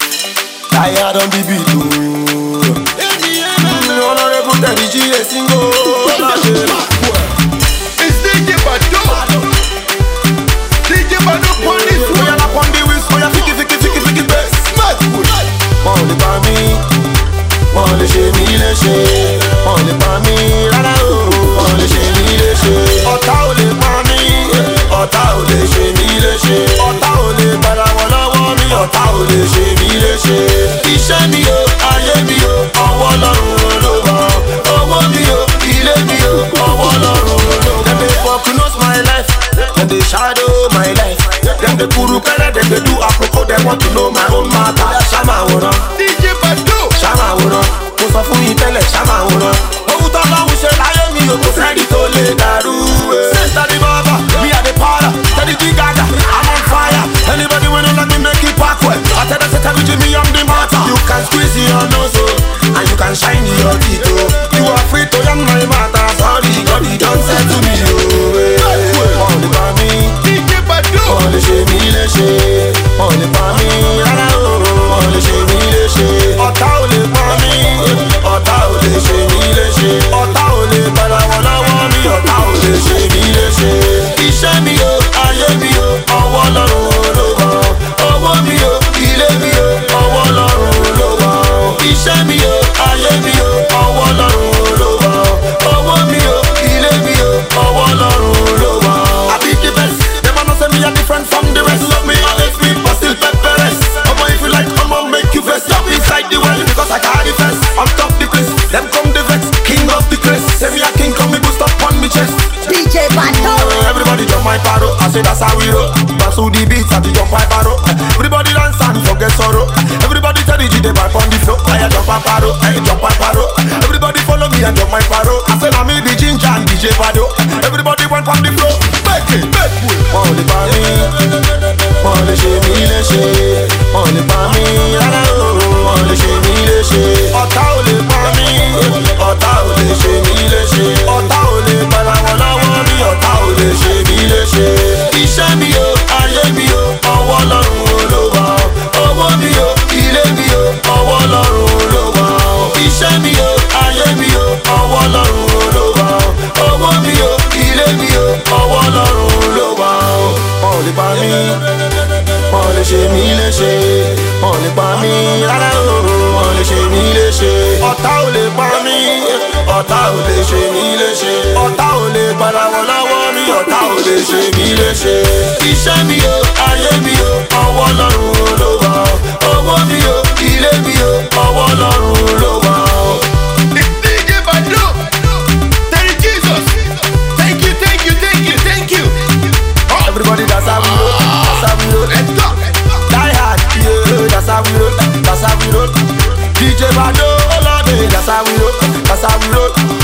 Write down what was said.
Tired on the beat, Honorable Teddy G, a single. It's DJ Bado. DJ Bado on this one. We are up on the wheels, we are fiki bass. Mad boy. On the bami, on the shemi leche, on the bami, rara oh, on the shemi leche. Ọ̀tá ò lè pa mí, ọ̀tá ò lè ṣe mí léṣe. Ọ̀tá ò lè padà wọ̀ lọ́wọ́ mi, ọ̀tá ò lè ṣe mí léṣe. Iṣẹ́ mi o, ayé mi o, ọwọ́ Ọlọ́run ló wà. Owó mi o, ilé mi o, ọwọ́ Ọlọ́run ló wà. Dem dey fuck knows my life, dem dey shadow my life. Dem dey kuru kẹ́lẹ́, dem dey do aproko, dem want to know my own matter. Ṣáma wòran, DJ Bado. ṣáma wòran, mo sọ fún yín tẹ́lẹ̀ ṣáma wòran. Ohun tó lọ́hùn ṣe láyé mi o, kò sẹ́ni tó lè dàrú. Steady baba, me a the powder, steady the gaga, I'm on fire. Anybody wanna let me make it backward? I tell them say tell me I'm the matter. You can squeeze your nose oh, and you can shine your teeth oh. You are free to young my matter. Sorry, God he don't say to me oh. On the bami, DJ Bado. on the shemi leche, on the bami, rara oh, on the shemi leche. Ọ̀tá ò lè pa mí, ọ̀tá ò lè ṣe mí léṣe. Ọ̀tá ò lè padà wọ̀ lọ́wọ́ mi, ọ̀tá ò lè ṣe mí léṣe. Iṣẹ́ mi o, ayé mi o, ọwọ́ Ọlọ́run ló wà. Owó mi o, ilé mi o, ọwọ́ Ọlọ́run ló wà. Iṣẹ́ mi o, ayé mi o, ọwọ́ Ọlọ́run ló wà. Owó mi o, ilé mi o, ọwọ́ Ọlọ́run ló wà. I be the best, them a know say me a different from the rest. Love me always me, but still pepperest. Omo if you like, Omo make you vex. Jump inside the well because I carry fence. On top the place, them come the vex. King of the crest, say me a king, come me boost up on me chest. DJ Bado. Everybody jump my paro, I say that's how we roll. Pass through the beats, I jump my paro. Everybody dance and forget sorrow. Everybody tell the G they vibe on the floor. I jump my paro, I jump my paro. Everybody follow me and jump my paro. I say now me the ginger and DJ Bado. Everybody went on the floor. Make it, make way. On the bami, on the shemi leche, on the bami, rara oh, on the shemi leche. Ọ̀tá ò lè pa mí, ọ̀tá ò lè ṣe mí léṣe. Ọ̀tá ò lè padà wọ̀ lọ́wọ́ mi, ọ̀tá ò lè ṣe mí léṣe. Iṣẹ́ mi o, ayé mi o, ọwọ́ Ọlọ́run ló wà. Owó mi o, ilé mi o, ọwọ́ Ọlọ́run ló wà. Iṣẹ́ mi o, ayé mi o, ọwọ́ Ọlọ́run ló wà. Owó mi o, ilé mi o, ọwọ́ Ọlọ́run ló wà. Wọ́n lè pa mí, wọ́n lè ṣe mí léṣe. Wọ́n lè pa mí, rárá o, wọ́n lè ṣe mí léṣe. Ọ̀tá ò lè pa mí, ọ̀tá ò lè ṣe mí léṣe. Ọ̀tá ò lè padà wọ̀ lọ́wọ́ mi, ọ̀tá ò lè ṣe mí léṣe. Iṣẹ́ mi o, ayé mi o, ọwọ́ Ọlọ́run ló wà. Owó mi o, ilé mi o, ọwọ́ Ọlọ́run ló wà. It's DJ Bado. Thank you, Jesus. Thank you, thank you, thank you, thank you. Oh, Everybody that's how we roll, that's how we roll. let's go. Die hard, yeah, that's how we roll, that's how we roll. DJ Bado, oh Lord, that's how we roll, that's how we roll.